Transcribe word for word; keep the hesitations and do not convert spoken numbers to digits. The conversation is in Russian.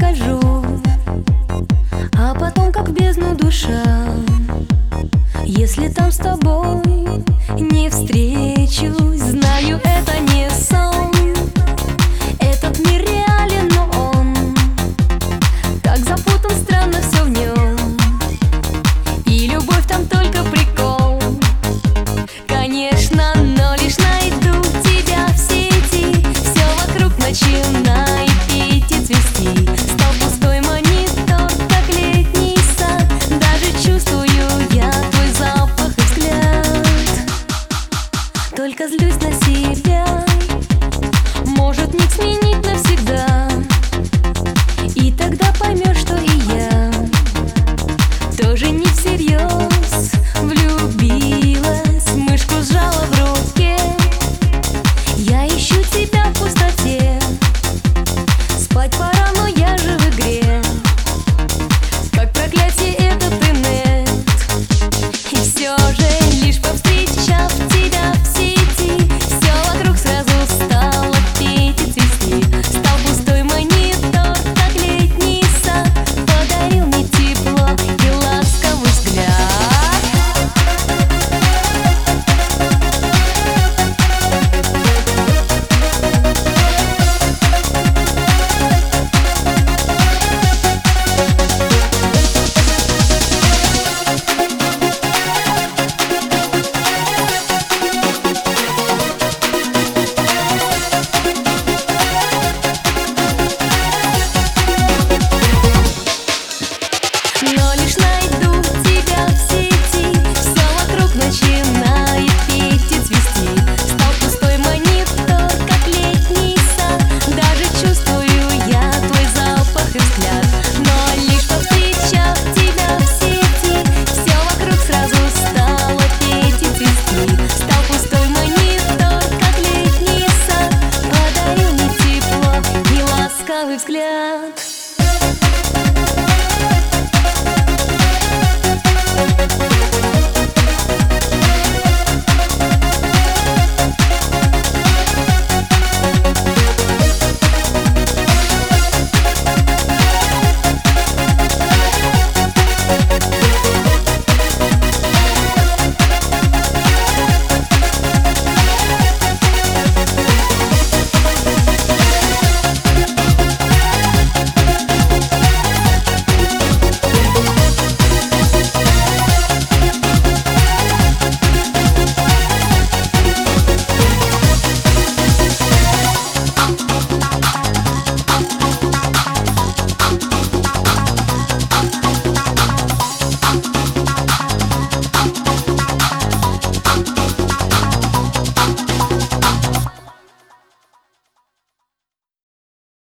скажу, а потом как в бездну душа. Если там с тобой не встречусь, знаю, это не сон. Этот мир реален, но он так запутан, странно все в нем. И любовь там только прикол, конечно, но лишь найду тебя в сети, все вокруг начинает петь и цвести. Стал пустой монитор, как летний сад, даже чувствую я твой запах и взгляд. Только злюсь на себя, может миг сменить навсегда, и тогда поймешь, что и я